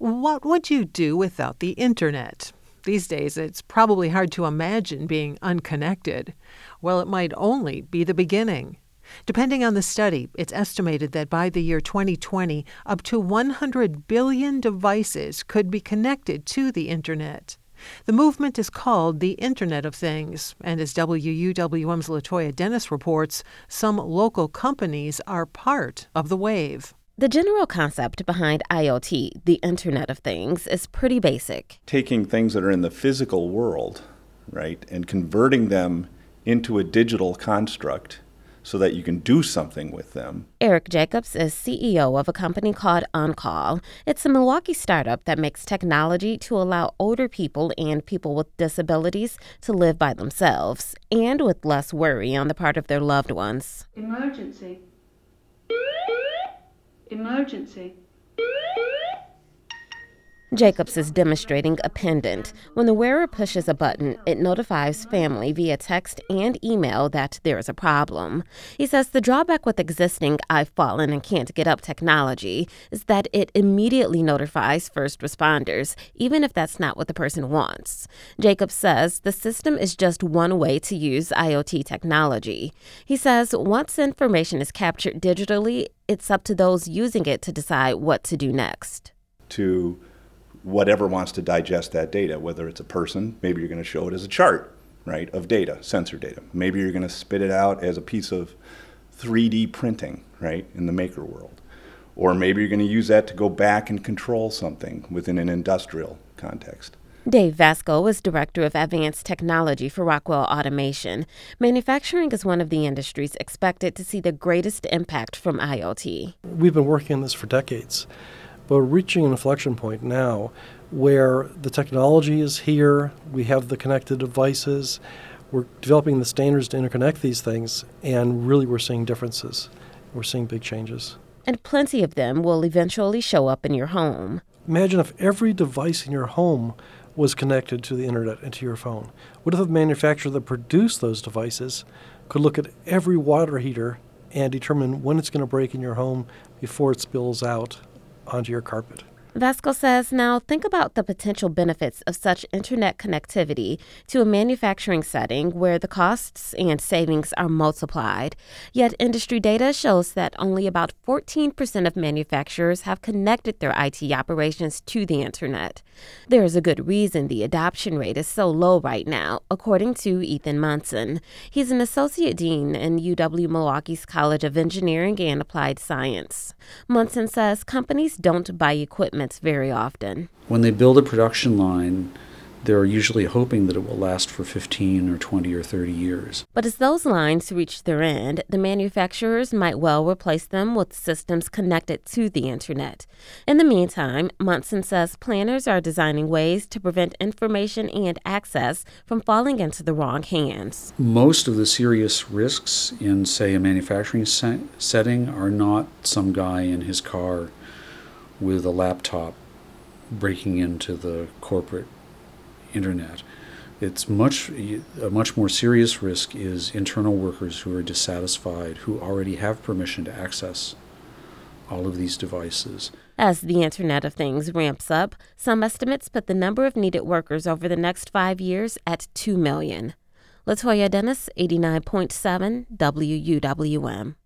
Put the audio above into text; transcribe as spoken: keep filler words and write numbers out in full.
What would you do without the internet? These days, it's probably hard to imagine being unconnected. Well, it might only be the beginning. Depending on the study, it's estimated that by the year twenty twenty, up to one hundred billion devices could be connected to the internet. The movement is called the Internet of Things, and as W U W M's Latoya Dennis reports, some local companies are part of the wave. The general concept behind I O T, the Internet of Things, is pretty basic. Taking things that are in the physical world, right, and converting them into a digital construct so that you can do something with them. Eric Jacobs is C E O of a company called OnCall. It's a Milwaukee startup that makes technology to allow older people and people with disabilities to live by themselves and with less worry on the part of their loved ones. Emergency. Emergency. Jacobs is demonstrating a pendant. When the wearer pushes a button, it notifies family via text and email that there is a problem. He says the drawback with existing I've fallen and can't get up technology is that it immediately notifies first responders, even if that's not what the person wants. Jacobs says the system is just one way to use I O T technology. He says once information is captured digitally, it's up to those using it to decide what to do next. To whatever wants to digest that data, whether it's a person, maybe you're going to show it as a chart, right, of data, sensor data. Maybe you're going to spit it out as a piece of three D printing, right, in the maker world. Or maybe you're going to use that to go back and control something within an industrial context. Dave Vasco is Director of Advanced Technology for Rockwell Automation. Manufacturing is one of the industries expected to see the greatest impact from I O T. We've been working on this for decades. But we're reaching an inflection point now where the technology is here, we have the connected devices, we're developing the standards to interconnect these things, and really we're seeing differences. We're seeing big changes. And plenty of them will eventually show up in your home. Imagine if every device in your home was connected to the internet and to your phone. What if the manufacturer that produced those devices could look at every water heater and determine when it's going to break in your home before it spills out onto your carpet? Vasco says, now think about the potential benefits of such internet connectivity to a manufacturing setting where the costs and savings are multiplied. Yet industry data shows that only about fourteen percent of manufacturers have connected their I T operations to the internet. There is a good reason the adoption rate is so low right now, according to Ethan Munson. He's an associate dean in U W-Milwaukee's College of Engineering and Applied Science. Munson says companies don't buy equipment very often. When they build a production line, they're usually hoping that it will last for fifteen or twenty or thirty years. But as those lines reach their end, the manufacturers might well replace them with systems connected to the internet. In the meantime, Munson says planners are designing ways to prevent information and access from falling into the wrong hands. Most of the serious risks in, say, a manufacturing se- setting are not some guy in his car with a laptop breaking into the corporate internet. It's much a much more serious risk is internal workers who are dissatisfied, who already have permission to access all of these devices. As the Internet of Things ramps up, some estimates put the number of needed workers over the next five years at two million. Latoya Dennis, eighty-nine point seven W U W M.